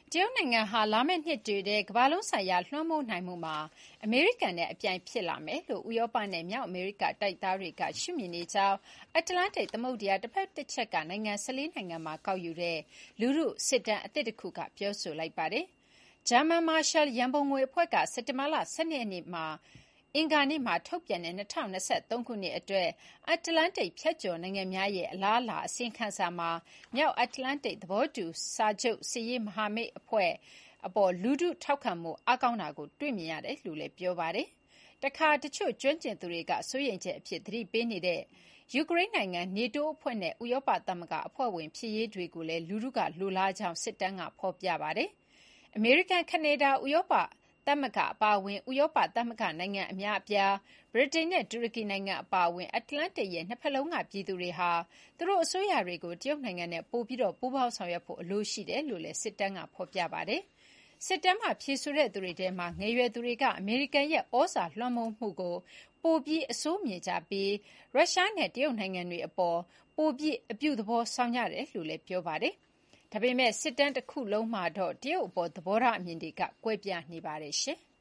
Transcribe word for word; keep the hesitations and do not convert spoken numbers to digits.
တရုတ်နိုင်ငံဟာလာမယ့်နှစ်တွေထဲကမ္ဘာလုံးဆိုင်ရာလွှမ်းမိုးနိုင်မှုမှာအမေရိကန်နဲ့အပြိုင်ဖြစ်လာမယ်လို့ဥရောပနဲ့မြောက်အမေရိကတိုက်သားတွေကရှုမြင်နေကြောင်းအတ္တလန္တိတ်သမုဒ္ဒရာတစ်ဖက်တစ်ချက်ကနိုင်ငံ၁၄နိုင်ငံမှာကောက်ယူတဲ့လူထုစစ်တမ်းအသစ်တစ်ခုကပြောဆိုလိုက်ပါတယ်။ ဂျာမန်မာရှယ်ရန်ပုံငွေအဖွဲ့ကစက်တင်ဘာလ၁၂ရက်နေ့မှာအင်္ဂါနေ့မှာထုတ်ပြန်တဲ့၂၀၂၃ခုနှစ်အတွက်အတ္တလန္တိတ်ဖြတ်ကျော်နိုင်ငံများရဲ့အလားအလာအစီရင်ခံစာမှာမြောက်အတ္တလန္တိတ်သဘောတူစာချုပ်စစ်ရေးမဟာမိတ်အဖွဲ့အပေါ်လူထုထောက်ခံမှုအားကောင်းတာကိုတွေ့မြင်ရတယ်လို့လည်းပြောပါတယ်။တခါတချို့ကျွမ်းကျင်သူတွေကစိုးရိမ်ချက်အဖြစ်သတိပေးနေတဲ့ယူကရိန်းနိုင်ငံနေတိုးအဖွဲ့နဲ့ဥရောပသမဂ္ဂအဖွဲ့ဝင်ဖြစ်ရေးတွေကိုလည်းလူထုကလိုလားကြောင်းစစ်တမ်းကဖော်ပြပါတယ်။အမေရိကန်ကနေဒါဥရောပသမဂ္ဂအပါအဝင်ဥရောပသမဂ္ဂနိုင်ငံအများအပြားဗြိတိန်နဲ့တူရကီနိုင်ငံအပါအဝင်အတ္တလန္တိတ်ရဲ့နှစ်ဖက်လုံးကပြည်သူတွေဟာသူတို့အစိုးရတွေကိုတရုတ်နိုင်ငံနဲ့ပိုပြီးပူးပေါင်းဆောင်ရွက်ဖို့အလိုရှိတယ်လို့လည်းစစ်တမ်းကဖော်ပြပါတယ်။စစ်တမ်းမှာဖြေဆိုတဲ့သူတွေထဲမှာငယ်ရွယ်သူတွေကအမေရိကန်ရဲ့ဩဇာလွှမ်းမိုးမှုကိုပိုပြီးအဆိုးမြင်ကြပြီးရုရှားနဲ့တရုတ်နိုင်ငံတွေအပေါ်ပိုပြီးအပြုသဘောဆောင်ကြတယ်လို့လည်းပြောပါတယ်။ဒါပေမဲ့စစ်တမ်းတခုလုံးမှာတော့တရုတ်အပေါ်သဘောထားအမြင်တွေကကွဲပြားနေပါတယ်။